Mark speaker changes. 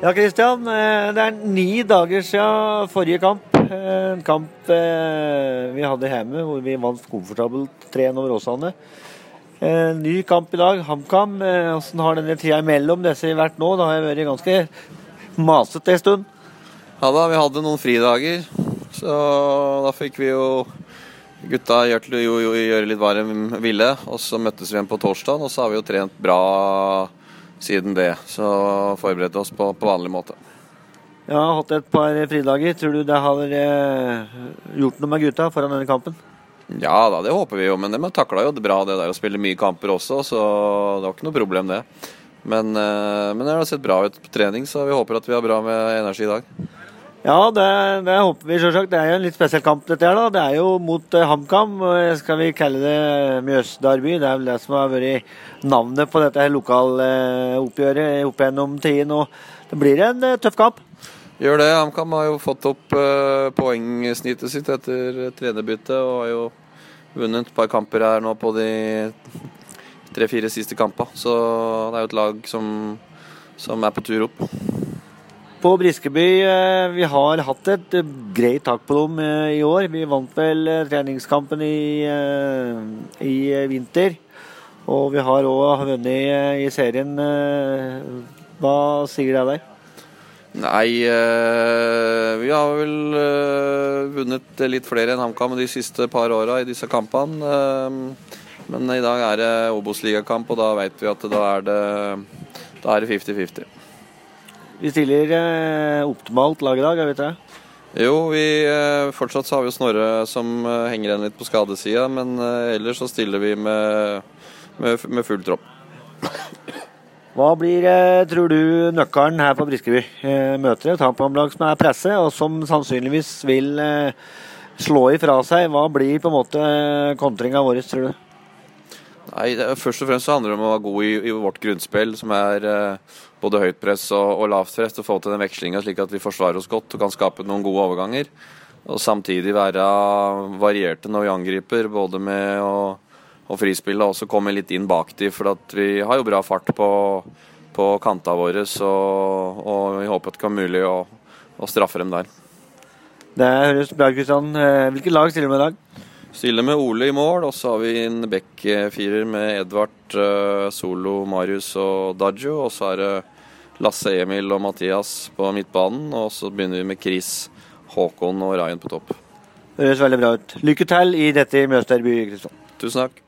Speaker 1: Ja, Kristian, det 9 dager siden forrige kamp. En kamp vi hadde hjemme, hvor vi vant komfortabelt 3-1 over Åsane. Ny kamp i dag, HamKam. Hvordan har denne tida imellom disse vært nå? Det har vært ganske masete en stund.
Speaker 2: Ja da, vi hadde noen fridager, så da fikk vi jo gutta gjøre litt hva de ville, og så møttes vi igjen på torsdag, og så har vi jo trent bra siden det, så forberedte oss på vanlig måte.
Speaker 1: Jeg har hatt et par fridager. Tror du det har gjort noe med gutta foran denne kampen?
Speaker 2: Ja da, det håper vi jo, men de taklet jo det bra det der å spille mye kamper også, så det var ikke noe problem det. Men det har sett bra ut på trening, så vi håper at vi har bra med energi i dag.
Speaker 1: Ja, det håper vi selvsagt. Det jo en litt spesiell kamp dette her da. Det jo mot HamKam, skal vi kalle det Mjøsdarby. Det vel det som har vært navnet på dette lokaloppgjøret opp gjennom tiden, og det blir en tøff kamp.
Speaker 2: Gjør det. HamKam har jo fått opp poengsnittet sitt etter trenerbytte, og har jo vunnet et par kamper her nå på de 3-4 siste kamper. Så det jo et lag som på tur opp.
Speaker 1: På Briskeby, vi har hatt et greit tak på dem i år. Vi vant vel treningskampen i vinter, og vi har også vunnet i serien. Hva sier det der?
Speaker 2: Nei, vi har vel vunnet litt flere enn HamKam de siste par årene i disse kampene. Men i dag det Obos-ligakamp, og da vet vi at da det 50-50.
Speaker 1: Vi stiller optimalt lag i dag, vet du?
Speaker 2: Jo, fortsatt så har vi jo Snorre som henger igjen litt på skadesida, men ellers så stiller vi med full tropp.
Speaker 1: Hva blir, tror du, nøkkelen her på Briskeby? Møter et HamKam-lag som presse, og som sannsynligvis vil slå ifra seg. Hva blir på en måte kontringen vår, tror du?
Speaker 2: Nei, først og fremst så handler det om å være god i vårt grunnspill, som både høyt press og lavt press, og få til den vekslingen slik at vi forsvarer oss godt og kan skape noen gode overganger. Og samtidig være varierte når vi angriper, både med å frispille og også komme litt inn bak de, for at vi har jo bra fart på kantene våre, og vi håper at det kan være mulig å straffe dem der.
Speaker 1: Det høres bra, Kristian. Hvilket lag stiller du med i dag?
Speaker 2: Stiller med Ole i mål, og så har vi en back-firer med Edvard, Solo, Marius og Daggio, og så det Lasse, Emil og Mathias på midtbanen, og så begynner vi med Chris, Håkon og Ryan på topp.
Speaker 1: Det høres veldig bra ut. Lykke til i dette Mjøsdarby, Kristian.
Speaker 2: Tusen takk.